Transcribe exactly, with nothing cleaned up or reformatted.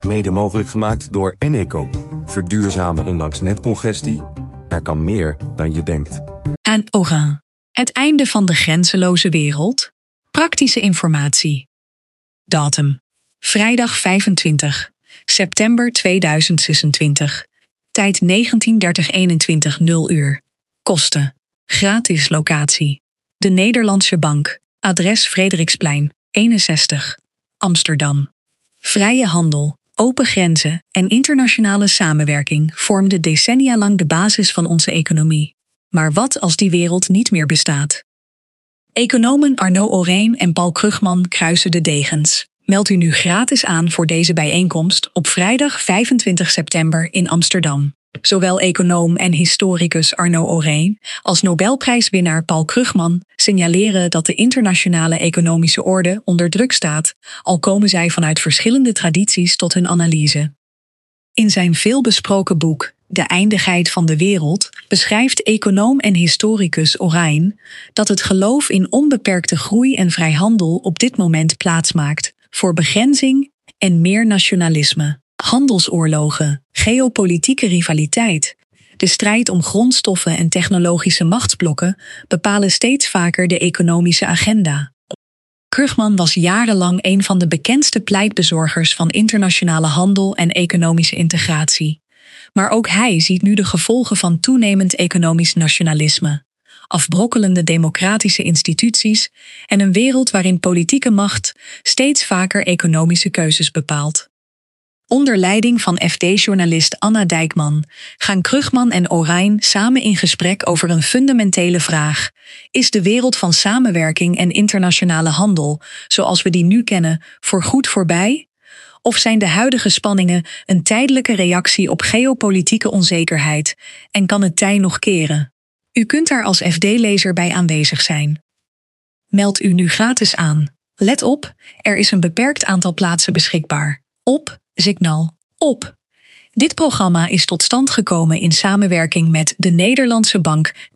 Mede mogelijk gemaakt door Eneco. Verduurzamen ondanks netcongestie. Er kan meer dan je denkt. Aan Oran. Het einde van de grenzeloze wereld. Praktische informatie. Datum. Vrijdag vijfentwintig september tweeduizend zesentwintig. Tijd negentien dertig eenentwintig nul uur. Kosten. Gratis locatie. De Nederlandse Bank. Adres Frederiksplein, eenenzestig. Amsterdam. Vrije handel, open grenzen en internationale samenwerking vormden decennia lang de basis van onze economie. Maar wat als die wereld niet meer bestaat? Economen Arnaud Aurène en Paul Krugman kruisen de degens. Meld u nu gratis aan voor deze bijeenkomst op vrijdag vijfentwintig september in Amsterdam. Zowel econoom en historicus Arnaud Aurène als Nobelprijswinnaar Paul Krugman signaleren dat de internationale economische orde onder druk staat, al komen zij vanuit verschillende tradities tot hun analyse. In zijn veelbesproken boek De eindigheid van de wereld beschrijft econoom en historicus Aurène dat het geloof in onbeperkte groei en vrijhandel op dit moment plaatsmaakt voor begrenzing en meer nationalisme. Handelsoorlogen, geopolitieke rivaliteit, de strijd om grondstoffen en technologische machtsblokken bepalen steeds vaker de economische agenda. Krugman was jarenlang een van de bekendste pleitbezorgers van internationale handel en economische integratie. Maar ook hij ziet nu de gevolgen van toenemend economisch nationalisme, afbrokkelende democratische instituties en een wereld waarin politieke macht steeds vaker economische keuzes bepaalt. Onder leiding van F D-journalist Anna Dijkman gaan Krugman en Aurène samen in gesprek over een fundamentele vraag. Is de wereld van samenwerking en internationale handel, zoals we die nu kennen, voorgoed voorbij? Of zijn de huidige spanningen een tijdelijke reactie op geopolitieke onzekerheid en kan het tij nog keren? U kunt daar als F D-lezer bij aanwezig zijn. Meld u nu gratis aan. Let op, er is een beperkt aantal plaatsen beschikbaar. Op Signal. Op. Dit programma is tot stand gekomen in samenwerking met de Nederlandse Bank,